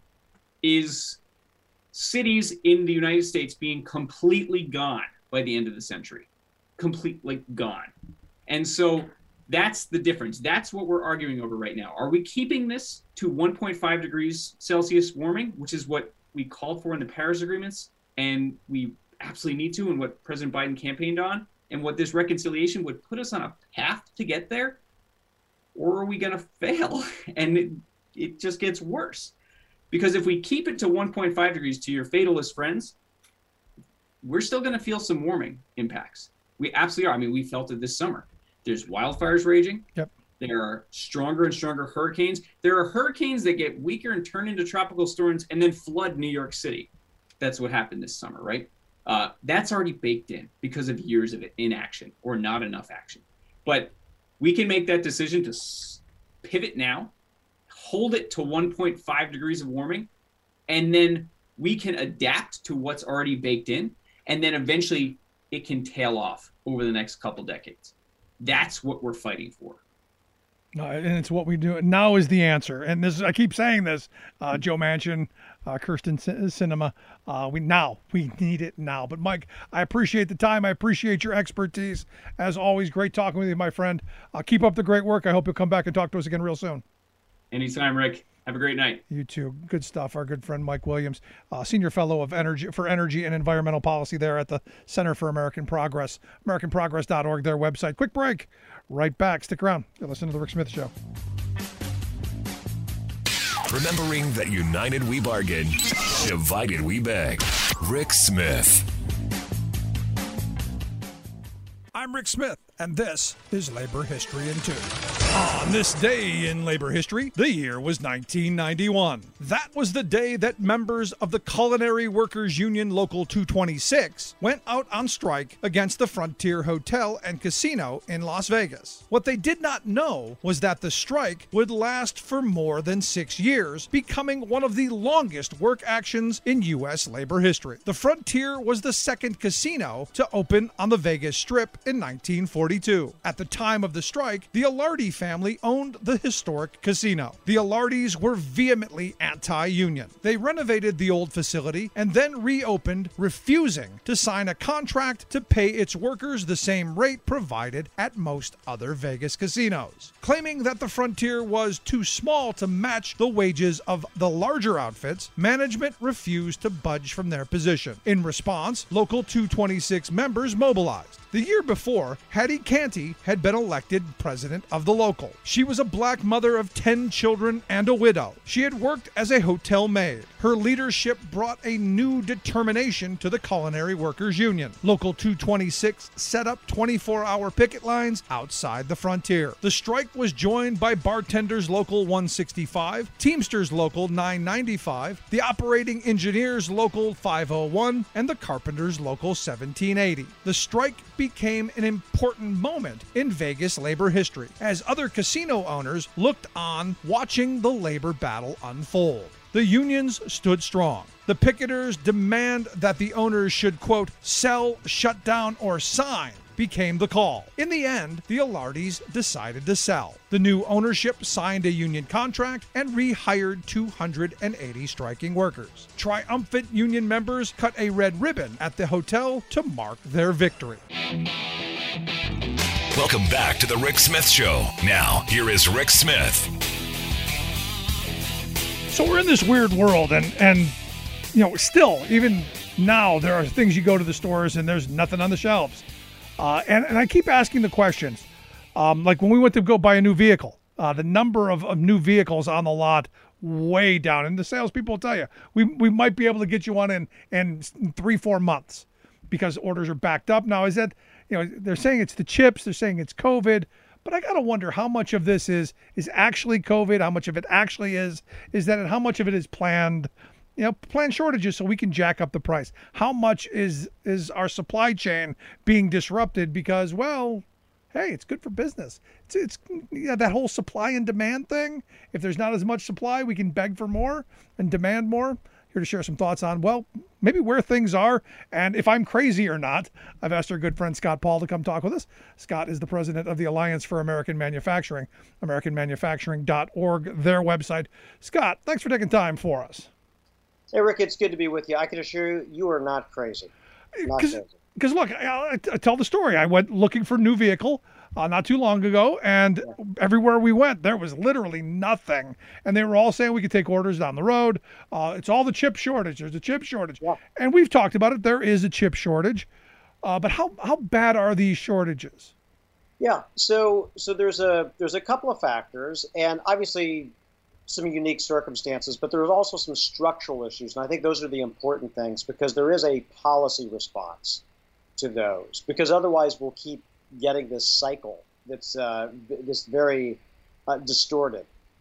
is cities in the United States being completely gone by the end of the century. Completely gone. And so that's the difference. That's what we're arguing over right now. Are we keeping this to one point five degrees Celsius warming, which is what we called for in the Paris agreements, and we absolutely need to, and what President Biden campaigned on, and what this reconciliation would put us on a path to get there? Or are we going to fail? And it, it just gets worse. Because if we keep it to one point five degrees, to your fatalist friends, we're still going to feel some warming impacts. We absolutely are. I mean, we felt it this summer. There's wildfires raging. Yep. There are stronger and stronger hurricanes. There are hurricanes that get weaker and turn into tropical storms and then flood New York City. That's what happened this summer, right? Uh, that's already baked in because of years of inaction or not enough action. But we can make that decision to s- pivot now, hold it to one point five degrees of warming, and then we can adapt to what's already baked in, and then eventually it can tail off over the next couple decades. That's what we're fighting for. Uh, and it's what we do. Now is the answer. And this, I keep saying this, uh, Joe Manchin, uh, Kirsten C- Sinema, uh, we now, we need it now. But Mike, I appreciate the time. I appreciate your expertise. As always, great talking with you, my friend. Uh, keep up the great work. I hope you'll come back and talk to us again real soon. Anytime, Rick. Have a great night. You too. Good stuff. Our good friend Mike Williams, uh, Senior Fellow of Energy for Energy and Environmental Policy there at the Center for American Progress, american progress dot org, their website. Quick break. Right back. Stick around. You're listening to The Rick Smith Show. Remembering that united we bargain, divided we beg. Rick Smith. I'm Rick Smith, and this is Labor History in Two. On this day in labor history, the year was nineteen ninety-one. That was the day that members of the Culinary Workers Union Local two twenty-six went out on strike against the Frontier Hotel and Casino in Las Vegas. What they did not know was that the strike would last for more than six years, becoming one of the longest work actions in U S labor history. The Frontier was the second casino to open on the Vegas Strip in nineteen forty-two. At the time of the strike, the Alardi family owned the historic casino. The Alardis were vehemently anti-union. They renovated the old facility and then reopened, refusing to sign a contract to pay its workers the same rate provided at most other Vegas casinos. Claiming that the Frontier was too small to match the wages of the larger outfits, management refused to budge from their position. In response, Local two twenty-six members mobilized. The year before, Hattie Canty had been elected president of the local. She was a black mother of ten children and a widow. She had worked as a hotel maid. Her leadership brought a new determination to the Culinary Workers Union. Local two twenty-six set up twenty-four hour picket lines outside the Frontier. The strike was joined by Bartenders Local one sixty-five, Teamsters Local nine ninety-five, the Operating Engineers Local five oh one, and the Carpenters Local seventeen eighty. The strike became an important moment in Vegas labor history, as other casino owners looked on watching the labor battle unfold. The unions stood strong. The picketers demand that the owners should, quote, sell, shut down, or sign became the call. In the end, the Alardis decided to sell. The new ownership signed a union contract and rehired two hundred eighty striking workers. Triumphant union members cut a red ribbon at the hotel to mark their victory. Welcome back to the Rick Smith Show. Now, here is Rick Smith. So we're in this weird world, and, and you know, still, even now, there are things you go to the stores and there's nothing on the shelves. Uh, and, and I keep asking the questions. Um, like when we went to go buy a new vehicle, uh, the number of, of new vehicles on the lot way down. And the salespeople will tell you, we we might be able to get you one in, in three, four months because orders are backed up. Now, is that, you know, they're saying it's the chips, they're saying it's COVID, but I got to wonder how much of this is is actually COVID, how much of it actually is, is that, and how much of it is planned, you know, planned shortages so we can jack up the price. How much is is our supply chain being disrupted because, well, hey, it's good for business. It's, it's yeah, that whole supply and demand thing. If there's not as much supply, we can beg for more and demand more. Here to share some thoughts on, well, maybe where things are and if I'm crazy or not. I've asked our good friend Scott Paul to come talk with us. Scott is the president of the Alliance for American Manufacturing, american manufacturing dot org, their website. Scott, thanks for taking time for us. Hey, Rick, it's good to be with you. I can assure you, you are not crazy. Not crazy. Because, look, I, I tell the story. I went looking for a new vehicle uh, not too long ago, and yeah. everywhere we went, there was literally nothing. And they were all saying we could take orders down the road. Uh, it's all the chip shortage. There's a chip shortage. Yeah. And we've talked about it. There is a chip shortage. Uh, but how, how bad are these shortages? Yeah, so so there's a there's a couple of factors, and obviously some unique circumstances, but there's also some structural issues. And I think those are the important things because there is a policy response to those, because otherwise we'll keep getting this cycle that's uh, this very uh, distorted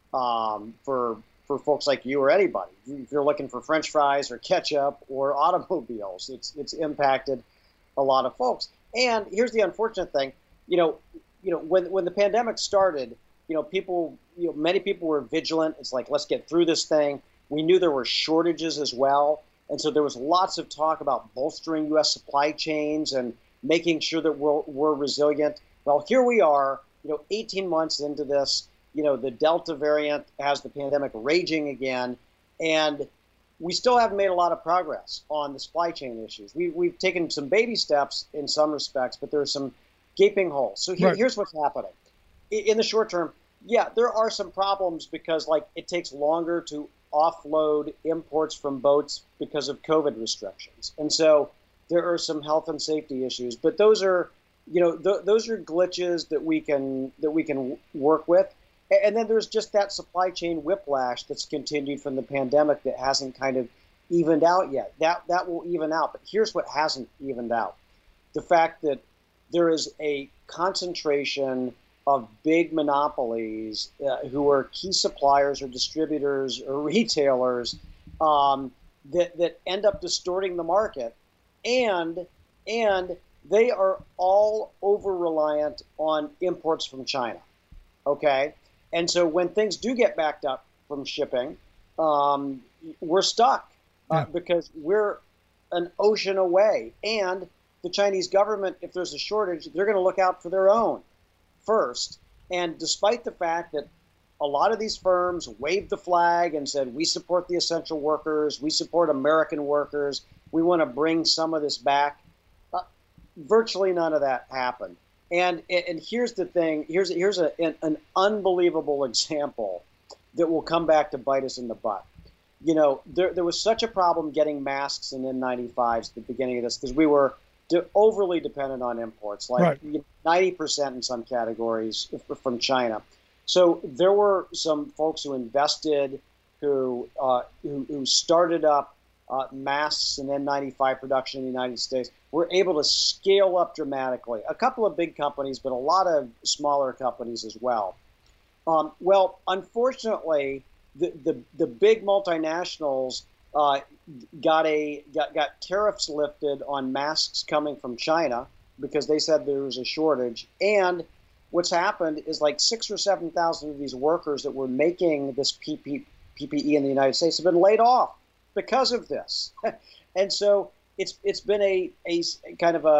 um, for for folks like you or anybody. If you're looking for French fries or ketchup or automobiles, it's it's impacted a lot of folks. And here's the unfortunate thing, you know, you know when when the pandemic started, you know, people, you know, many people were vigilant. It's like, let's get through this thing. We knew there were shortages as well. And so there was lots of talk about bolstering U S supply chains and making sure that we're, we're resilient. Well, here we are, you know, eighteen months into this, you know, the Delta variant has the pandemic raging again, and we still haven't made a lot of progress on the supply chain issues. We, we've taken some baby steps in some respects, but there are some gaping holes. So here, right. here's what's happening. In the short term, yeah, there are some problems because, like, it takes longer to offload imports from boats because of COVID restrictions. And so there are some health and safety issues, but those are, you know, th- those are glitches that we can that we can w- work with. And then there's just that supply chain whiplash that's continued from the pandemic that hasn't kind of evened out yet. That that will even out. But here's what hasn't evened out. The fact that there is a concentration of big monopolies uh, who are key suppliers or distributors or retailers um, that, that end up distorting the market. And, and they are all over-reliant on imports from China, okay? And so when things do get backed up from shipping, um, we're stuck uh, yeah. because we're an ocean away. And the Chinese government, if there's a shortage, they're going to look out for their own first. And despite the fact that a lot of these firms waved the flag and said, we support the essential workers, we support American workers, we want to bring some of this back, uh, virtually none of that happened. And and here's the thing, here's here's a, an, an unbelievable example that will come back to bite us in the butt. You know, there, there was such a problem getting masks and N ninety-fives at the beginning of this because we were de- overly dependent on imports, like right. you know, ninety percent in some categories from China. So there were some folks who invested, who uh, who, who started up uh, masks and N ninety-five production in the United States. Were able to scale up dramatically. A couple of big companies, but a lot of smaller companies as well. Um, well, unfortunately, the, the, the big multinationals uh, got a got, got tariffs lifted on masks coming from China because they said there was a shortage. And what's happened is like six or seven thousand of these workers that were making this P P E in the United States have been laid off because of this. And so it's it's been a, a kind of a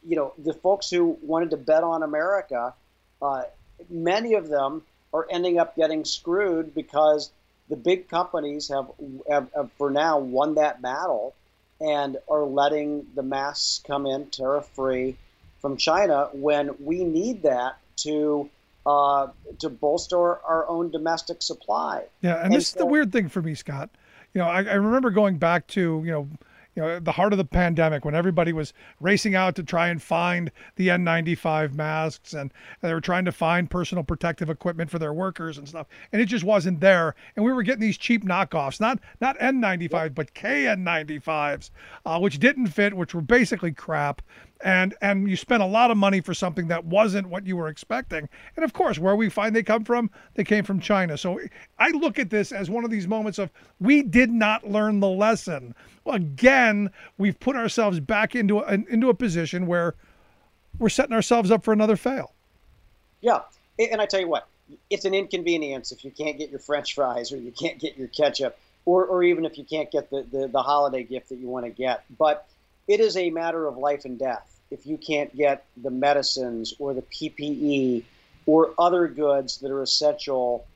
you know, the folks who wanted to bet on America, uh, many of them are ending up getting screwed because the big companies have, have, have for now won that battle and are letting the masks come in tariff-free from China when we need that to uh, to bolster our own domestic supply. Yeah, and, and this so, is the weird thing for me, Scott. You know, I, I remember going back to, you know, you know, the heart of the pandemic when everybody was racing out to try and find the N ninety-five masks and, and they were trying to find personal protective equipment for their workers and stuff. And it just wasn't there. And we were getting these cheap knockoffs, not not N ninety-five, but K N ninety-fives, uh, which didn't fit, which were basically crap. And and you spent a lot of money for something that wasn't what you were expecting. And of course, where we find they come from, they came from China. So I look at this as one of these moments of we did not learn the lesson. Well, again, we've put ourselves back into a, into a position where we're setting ourselves up for another fail. Yeah, and I tell you what, it's an inconvenience if you can't get your French fries or you can't get your ketchup, or or even if you can't get the, the, the holiday gift that you want to get. But it is a matter of life and death if you can't get the medicines or the P P E or other goods that are essential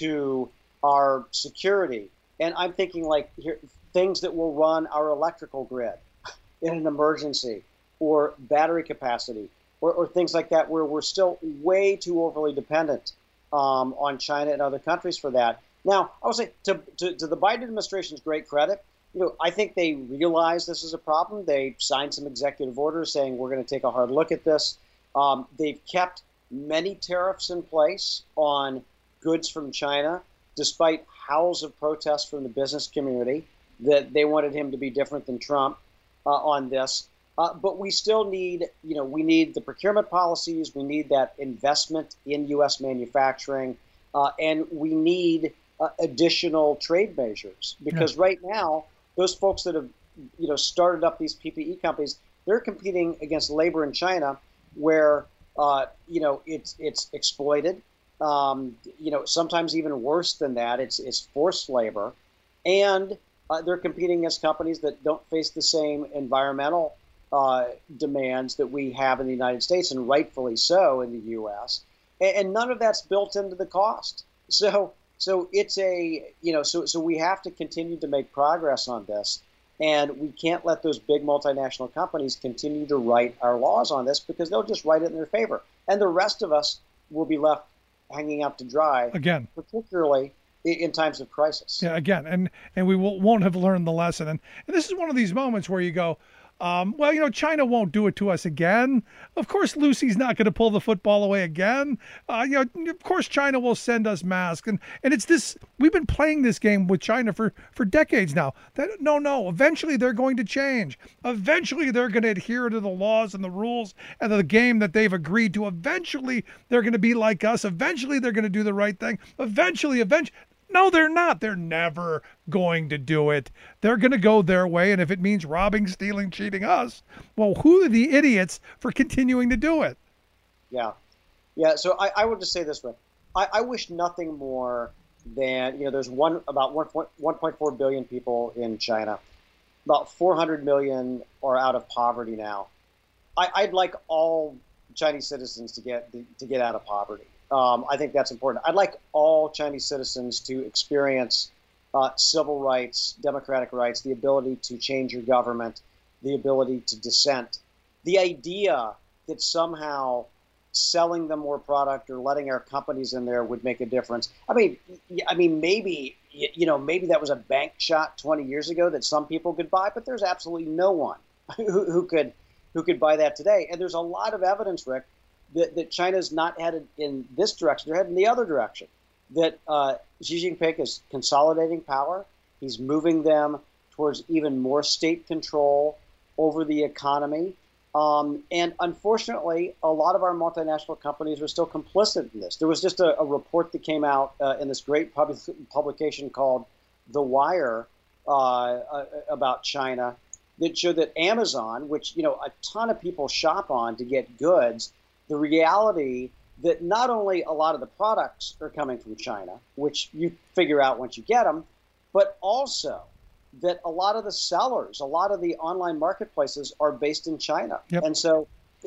to our security. And I'm thinking like here, things that will run our electrical grid in an emergency, or battery capacity, or, or things like that, where we're still way too overly dependent um, on China and other countries for that. Now, I would say to, to, to the Biden administration's great credit, you know, I think they realize this is a problem. They signed some executive orders saying we're going to take a hard look at this. Um, they've kept many tariffs in place on goods from China, despite howls of protest from the business community that they wanted him to be different than Trump uh, on this. Uh, but we still need, you know, we need the procurement policies. We need that investment in U S manufacturing, uh, and we need uh, additional trade measures because yeah. right now, those folks that have, you know, started up these P P E companies, they're competing against labor in China, where, uh, you know, it's it's exploited. Um, you know, sometimes even worse than that, it's it's forced labor, and uh, they're competing against companies that don't face the same environmental uh, demands that we have in the United States, and rightfully so in the U S. And, and none of that's built into the cost. So. So it's a, you know, so so we have to continue to make progress on this, and we can't let those big multinational companies continue to write our laws on this because they'll just write it in their favor, and the rest of us will be left hanging out to dry again, particularly in, in times of crisis. Yeah, again, and and we will, won't have learned the lesson, and and this is one of these moments where you go, Um, well, you know, China won't do it to us again. Of course, Lucy's not going to pull the football away again. Uh, you know, of course, China will send us masks. And, and it's this, we've been playing this game with China for, for decades now. That, no, no, eventually they're going to change. Eventually they're going to adhere to the laws and the rules and the game that they've agreed to. Eventually they're going to be like us. Eventually they're going to do the right thing. Eventually, eventually. No, they're not. They're never going to do it. They're going to go their way. And if it means robbing, stealing, cheating us, well, who are the idiots for continuing to do it? Yeah. Yeah. So I, I would just say this way. I, I wish nothing more than, you know, there's one about one point four billion people in China. About four hundred million are out of poverty now. I, I'd like all Chinese citizens to get to get out of poverty. Um, I think that's important. I'd like all Chinese citizens to experience uh, civil rights, democratic rights, the ability to change your government, the ability to dissent. The idea that somehow selling them more product or letting our companies in there would make a difference. I mean, I mean, maybe you know, maybe that was a bank shot twenty years ago that some people could buy, but there's absolutely no one who, who could who could buy that today. And there's a lot of evidence, Rick, that, that China's not headed in this direction. They're heading the other direction. That uh, Xi Jinping is consolidating power. He's moving them towards even more state control over the economy. Um, and unfortunately, a lot of our multinational companies are still complicit in this. There was just a, a report that came out uh, in this great pub- publication called The Wire uh, uh, about China that showed that Amazon, which, you know, a ton of people shop on to get goods, the reality that not only a lot of the products are coming from China, which you figure out once you get them, but also that a lot of the sellers, a lot of the online marketplaces are based in China. Yep. And so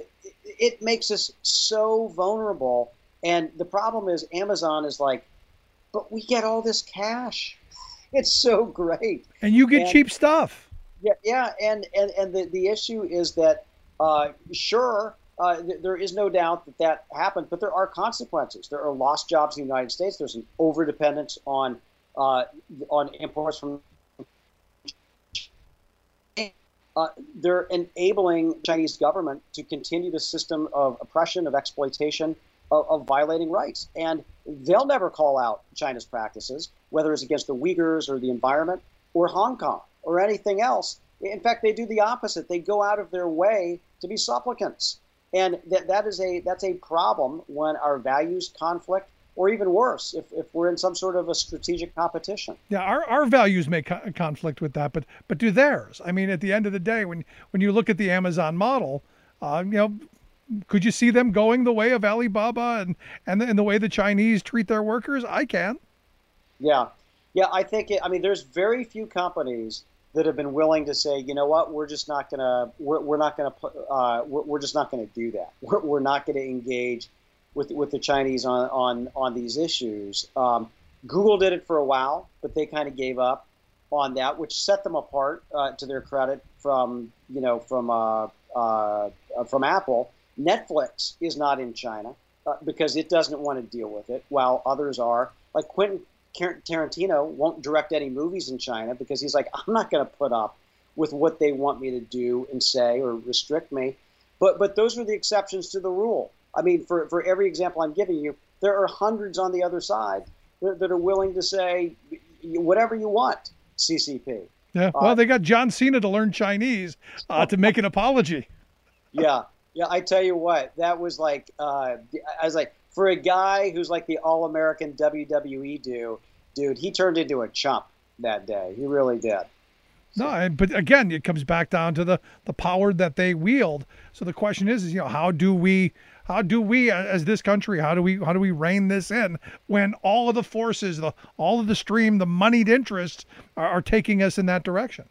it makes us so vulnerable. And the problem is Amazon is like, but we get all this cash. It's so great. And you get and, cheap stuff. Yeah, yeah. And, and, and the, the issue is that, uh, sure, uh, th- there is no doubt that that happened, but there are consequences. There are lost jobs in the United States. There's an overdependence on uh, on imports from Uh, they're enabling Chinese government to continue the system of oppression, of exploitation, of, of violating rights. And they'll never call out China's practices, whether it's against the Uyghurs or the environment or Hong Kong or anything else. In fact, they do the opposite. They go out of their way to be supplicants. And that that is a that's a problem when our values conflict, or even worse, if, if we're in some sort of a strategic competition. Yeah, our, our values may co- conflict with that, but but do theirs. I mean, at the end of the day, when when you look at the Amazon model, uh, you know, could you see them going the way of Alibaba and and the, and the way the Chinese treat their workers? I can. Yeah, yeah, I think. It, I mean, there's very few companies that have been willing to say, you know what, we're just not gonna, we're, we're not gonna, uh, we're, we're just not gonna do that. We're, we're not gonna engage with with the Chinese on on on these issues. Um, Google did it for a while, but they kind of gave up on that, which set them apart, uh, to their credit, from you know from uh, uh, from Apple. Netflix is not in China uh, because it doesn't want to deal with it, while others are. Like Quentin Tarantino won't direct any movies in China because he's like, I'm not going to put up with what they want me to do and say or restrict me. But but those are the exceptions to the rule. I mean, for, for every example I'm giving you, there are hundreds on the other side that, that are willing to say whatever you want, C C P. Yeah, well, uh, they got John Cena to learn Chinese uh, to make an apology. Yeah, yeah. I tell you what, that was like, uh, I was like, for a guy who's like the all-American W W E dude, dude, he turned into a chump that day. He really did. No, but again, it comes back down to the, the power that they wield. So the question is, is you know, how do we, how do we as this country, how do we, how do we rein this in when all of the forces, the all of the stream, the moneyed interests are, are taking us in that direction?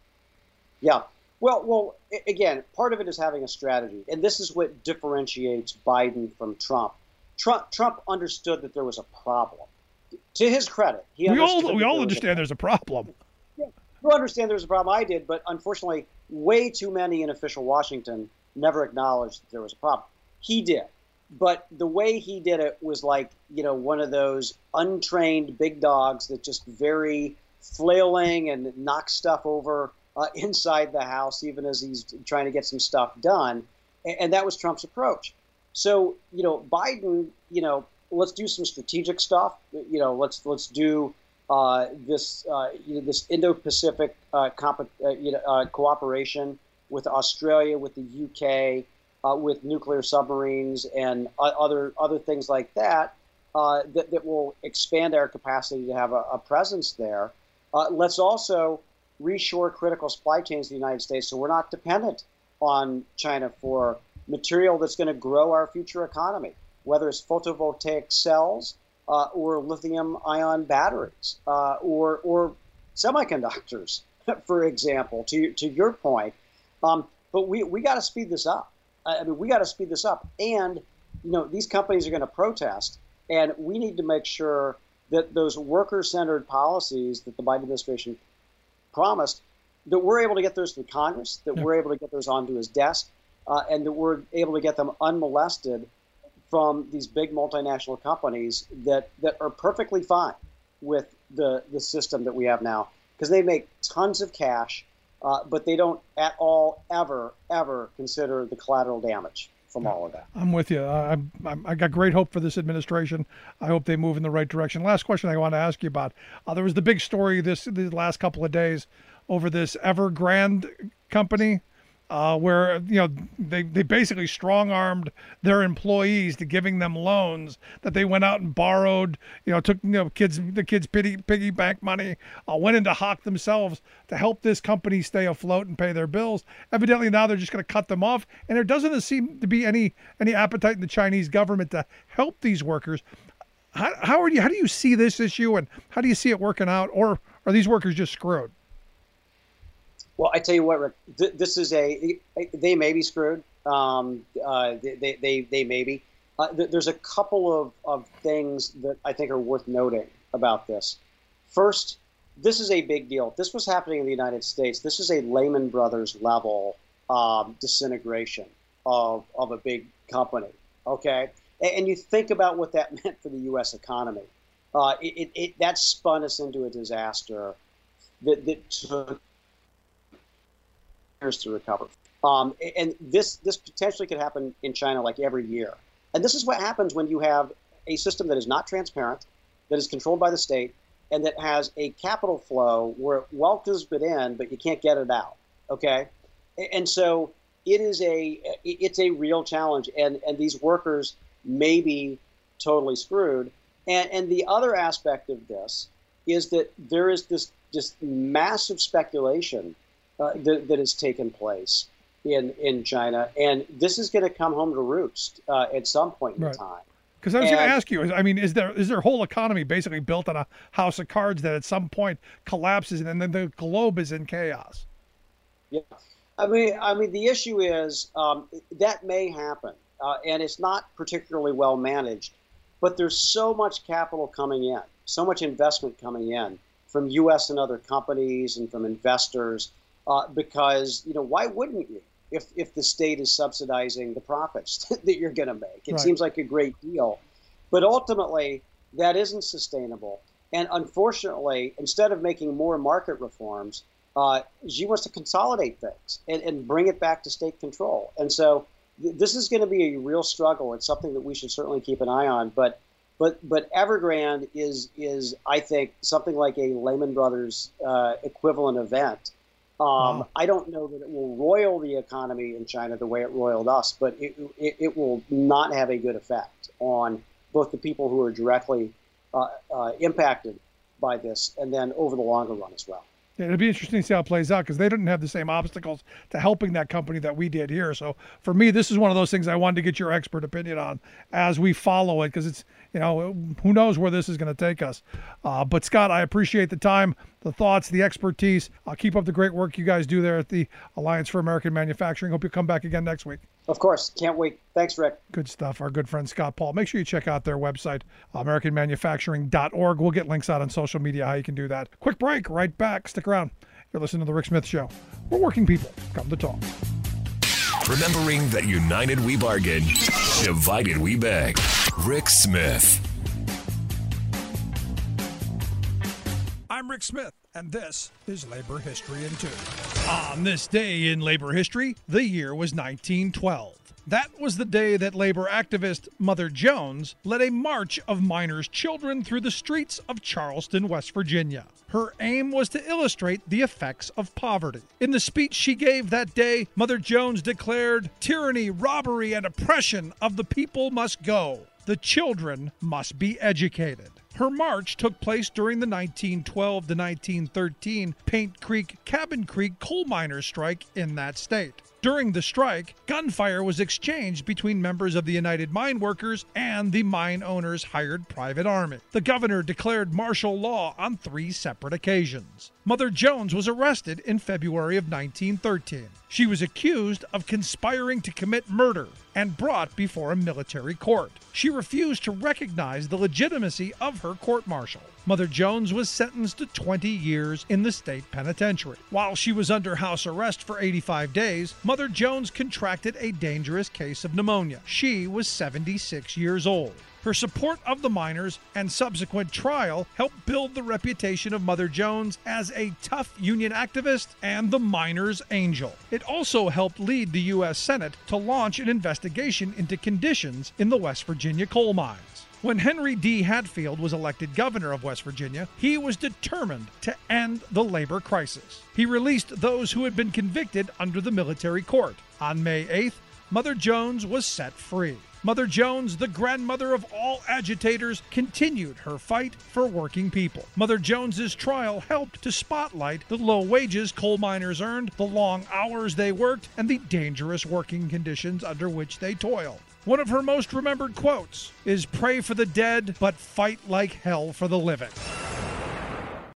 Yeah. Well, well, again, part of it is having a strategy, and this is what differentiates Biden from Trump. Trump, Trump understood that there was a problem. To his credit, he we all understood we all there understand there's a problem. Yeah, you understand there's a problem. I did, but unfortunately, way too many in official Washington never acknowledged that there was a problem. He did, but the way he did it was like, you know, one of those untrained big dogs that just very flailing and knock stuff over uh, inside the House, even as he's trying to get some stuff done. And, and that was Trump's approach. So, you know, Biden, you know, let's do some strategic stuff. You know, let's let's do uh, this uh, you know, this Indo-Pacific uh, comp- uh, you know, uh, cooperation with Australia, with the U K, uh, with nuclear submarines and uh, other other things like that, uh, that that will expand our capacity to have a, a presence there. Uh, let's also reshore critical supply chains in the United States, so we're not dependent on China for material that's going to grow our future economy, whether it's photovoltaic cells uh, or lithium-ion batteries uh, or or semiconductors, for example. To to your point, um, but we we got to speed this up. I mean, we got to speed this up, and you know these companies are going to protest, and we need to make sure that those worker-centered policies that the Biden administration promised, that we're able to get those through Congress, that yeah. we're able to get those onto his desk. Uh, and that we're able to get them unmolested from these big multinational companies that, that are perfectly fine with the, the system that we have now, because they make tons of cash, uh, but they don't at all ever, ever consider the collateral damage from all of that. I'm with you. I, I, I got great hope for this administration. I hope they move in the right direction. Last question I want to ask you about. Uh, there was the big story this the last couple of days over this Evergrande company. Uh, where you know they, they basically strong-armed their employees to giving them loans that they went out and borrowed, you know, took you know kids the kids piggy piggy bank money, uh, went into hock themselves to help this company stay afloat and pay their bills. Evidently now they're just going to cut them off, and there doesn't seem to be any any appetite in the Chinese government to help these workers. How how are you? How do you see this issue, and how do you see it working out, or are these workers just screwed? Well, I tell you what, Rick, th- this is a, they may be screwed, Um, uh, they, they, they may be. Uh, th- there's a couple of, of things that I think are worth noting about this. First, this is a big deal. This was happening in the United States. This is a Lehman Brothers level um, disintegration of, of a big company, okay? And, and you think about what that meant for the U S economy. Uh, it, it, it, that spun us into a disaster that, that took years to recover. Um, and this this potentially could happen in China like every year. And this is what happens when you have a system that is not transparent, that is controlled by the state, and that has a capital flow where wealth is put in, but you can't get it out. Okay, and so it is a it's a real challenge, and and these workers may be totally screwed. And and the other aspect of this is that there is this just massive speculation uh, that that has taken place in in China, and this is going to come home to roost uh, at some point in right. time. Because I was going to And- ask you, I mean, is there is their whole economy basically built on a house of cards that at some point collapses and then the globe is in chaos? Yeah, I mean, I mean, the issue is um, that may happen, uh, and it's not particularly well managed. But there's so much capital coming in, so much investment coming in from U S and other companies and from investors, uh, because you know why wouldn't you? If if the state is subsidizing the profits that you're going to make, it Right. seems like a great deal. But ultimately, that isn't sustainable. And unfortunately, instead of making more market reforms, uh, Xi wants to consolidate things and, and bring it back to state control. And so th- this is going to be a real struggle. It's something that we should certainly keep an eye on. But but but Evergrande is is I think something like a Lehman Brothers uh, equivalent event. Um, Wow. I don't know that it will roil the economy in China the way it roiled us, but it, it, it will not have a good effect on both the people who are directly uh, uh, impacted by this and then over the longer run as well. Yeah, it'll be interesting to see how it plays out because they didn't have the same obstacles to helping that company that we did here. So for me, this is one of those things I wanted to get your expert opinion on as we follow it because it's, you know, who knows where this is going to take us. Uh, but Scott, I appreciate the time, the thoughts, the expertise. I'll keep up the great work you guys do there at the Alliance for American Manufacturing. Hope you come back again next week. Of course. Can't wait. Thanks, Rick. Good stuff. Our good friend Scott Paul. Make sure you check out their website, american manufacturing dot org. We'll get links out on social media how you can do that. Quick break. Right back. Stick around. You're listening to The Rick Smith Show. We're working people. Come to talk. Remembering that united we bargain, divided we beg. Rick Smith. I'm Rick Smith, and this is Labor History in Two. On this day in labor history, the year was nineteen twelve. That was the day that labor activist Mother Jones led a march of miners' children through the streets of Charleston, West Virginia. Her aim was to illustrate the effects of poverty. In the speech she gave that day, Mother Jones declared, "Tyranny, robbery, and oppression of the people must go. The children must be educated." Her march took place during the nineteen twelve to nineteen thirteen Paint Creek Cabin Creek coal miners' strike in that state. During the strike, gunfire was exchanged between members of the United Mine Workers and the mine owners' hired private army. The governor declared martial law on three separate occasions. Mother Jones was arrested in February of nineteen thirteen. She was accused of conspiring to commit murder and brought before a military court. She refused to recognize the legitimacy of her court-martial. Mother Jones was sentenced to twenty years in the state penitentiary. While she was under house arrest for eighty-five days, Mother Jones contracted a dangerous case of pneumonia. She was seventy-six years old. Her support of the miners and subsequent trial helped build the reputation of Mother Jones as a tough union activist and the miners' angel. It also helped lead the U S Senate to launch an investigation into conditions in the West Virginia coal mines. When Henry D. Hatfield was elected governor of West Virginia, he was determined to end the labor crisis. He released those who had been convicted under the military court. On May eighth, Mother Jones was set free. Mother Jones, the grandmother of all agitators, continued her fight for working people. Mother Jones's trial helped to spotlight the low wages coal miners earned, the long hours they worked, and the dangerous working conditions under which they toiled. One of her most remembered quotes is, "Pray for the dead, but fight like hell for the living."